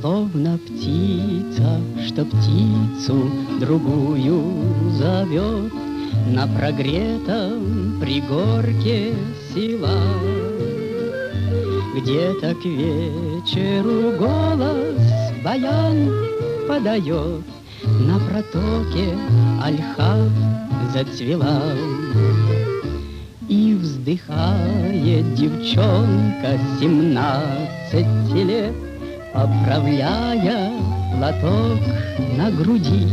Словно птица, что птицу другую зовет, на прогретом пригорке села. Где-то к вечеру голос баян подает, на протоке ольха зацвела. И вздыхает девчонка 17 лет, поправляя платок на груди.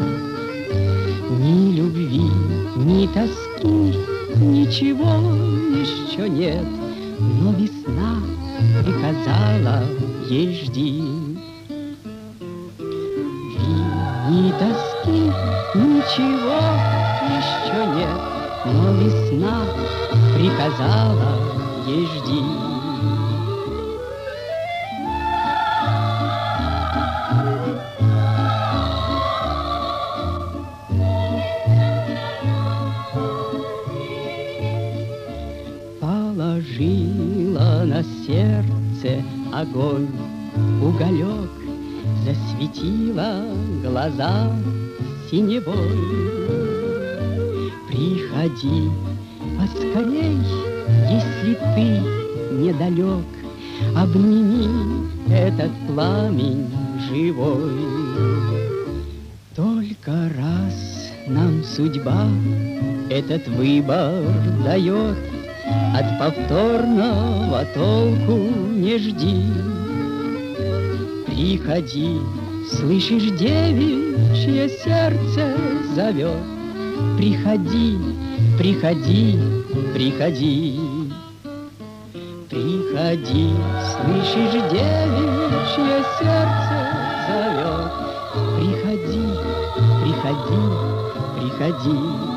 Ни любви, ни тоски, ничего еще нет, но весна приказала ей жди. Ни тоски, ничего еще нет, но весна приказала ей жди. Положила на сердце огонь, уголек, засветила глаза синевой. Приходи поскорей, если ты недалек, обними этот пламень живой. Только раз нам судьба этот выбор дает, от повторного толку не жди. Приходи, слышишь, девичье сердце зовет. Приходи, приходи, приходи. Приходи, слышишь, девичье сердце зовет. Приходи, приходи, приходи.